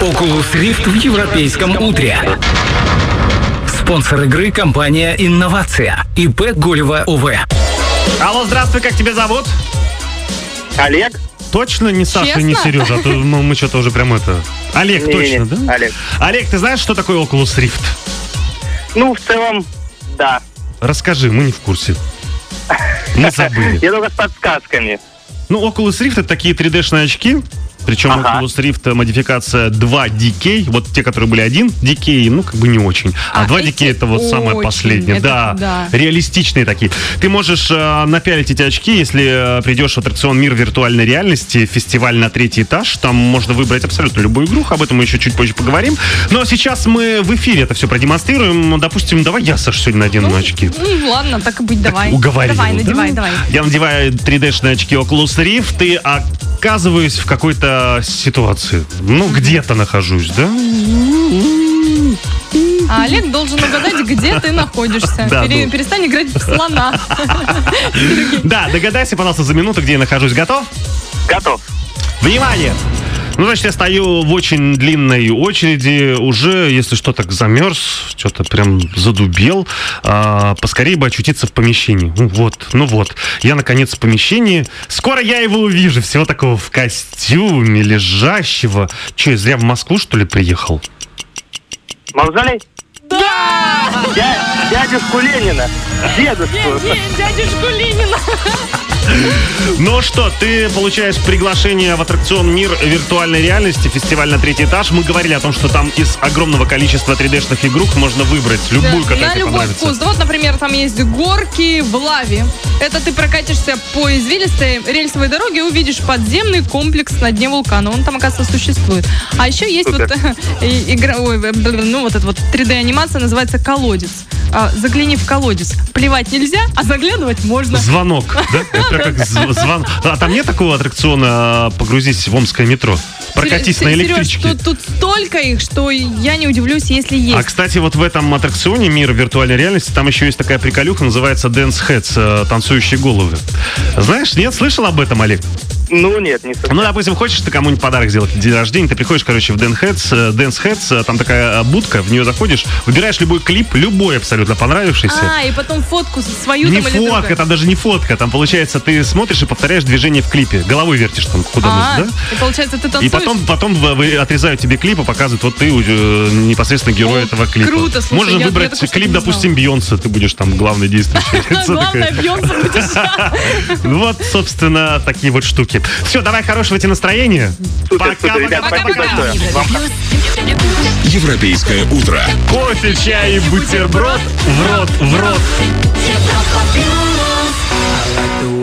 Oculus Rift в европейском утре. Спонсор игры — компания «Инновация». ИП Голева ОВ. Алло, здравствуй, как тебя зовут? Олег? Точно не Саша, Честно? не Сережа, а то мы что-то уже прям это... Олег, точно, да? Олег. Олег, ты знаешь, что такое Oculus Rift? Ну, в целом, да. Расскажи, мы не в курсе. Мы забыли. Я только с подсказками. Ну, Oculus Rift — это такие 3D-шные очки. Причем Oculus Rift модификация 2DK. Вот те, которые были 1DK, ну, как бы не очень. А 2DK это вот самое последнее. Да, реалистичные такие. Ты можешь напялить эти очки, если придешь в аттракцион «Мир виртуальной реальности», фестиваль на 3-й этаж. Там можно выбрать абсолютно любую игру. Об этом мы еще чуть позже поговорим. Но сейчас мы в эфире это все продемонстрируем. Допустим, давай я, Саш, сегодня надену очки. Ну, ладно, так и быть, давай. Уговорил, Давай, да? надевай, давай. Я надеваю 3D-шные очки Oculus Rift и оказываюсь в какой-то ситуации. Ну, где-то нахожусь, да? А Олег должен угадать, где ты находишься. Да, Перестань играть в слона. Да, догадайся, пожалуйста, за минуту, где я нахожусь. Готов? Готов. Внимание! Ну, значит, я стою в очень длинной очереди, уже, если что, так замерз, что-то прям задубел, поскорее бы очутиться в помещении. Ну вот, я, наконец, в помещении. Скоро я его увижу, всего такого в костюме, лежащего. Че, я зря в Москву, что ли, приехал? Мавзолей? Да! Дядюшку Ленина. Дедушку. Дядюшку Ленина. Ну что, ты получаешь приглашение в аттракцион «Мир виртуальной реальности», фестиваль на 3-й этаж. Мы говорили о том, что там из огромного количества 3D-шных игрушек можно выбрать любую, какая тебе на любой понравится. вкус. Вот, например, там есть горки в лаве. Это ты прокатишься по извилистой рельсовой дороге и увидишь подземный комплекс на дне вулкана. Он там, оказывается, существует. А еще есть вот игра, ну вот эта вот 3D-анимация, называется «Колодец». Загляни в колодец. Плевать нельзя, а заглядывать можно. Звонок, да? Это как звон. А там нет такого аттракциона «Погрузись в омское метро»? Прокатись на электричке. Сереж, тут столько их, что я не удивлюсь, если есть. А, кстати, вот в этом аттракционе «Мир виртуальной реальности» там еще есть такая приколюха, называется «Dance Heads», танцующие головы. Знаешь, нет? Слышал об этом, Олег? Ну, нет, не совсем. Ну, допустим, хочешь ты кому-нибудь подарок сделать в день рождения, ты приходишь, короче, в Dance Heads, там такая будка, в нее заходишь, выбираешь любой клип, любой абсолютно понравившийся. И потом фотку свою не там или фотка, другую. там даже не фотка, там, получается, ты смотришь и повторяешь движение в клипе, головой вертишь там, куда нужно, да? И получается, ты И танцуешь? потом отрезают тебе клип и показывают, вот ты непосредственно герой этого клипа. Круто, слушай, Можно я выбрать такой клип, что-то не допустим, Бейонсе, ты будешь там главное действующее лицо. Главное, Бейонсе будешь. Ну вот, собственно, такие вот штуки. Все, давай хорошего тебе настроения. Супер, ребят, спасибо большое. Вам Европейское утро. Кофе, чай и бутерброд в рот.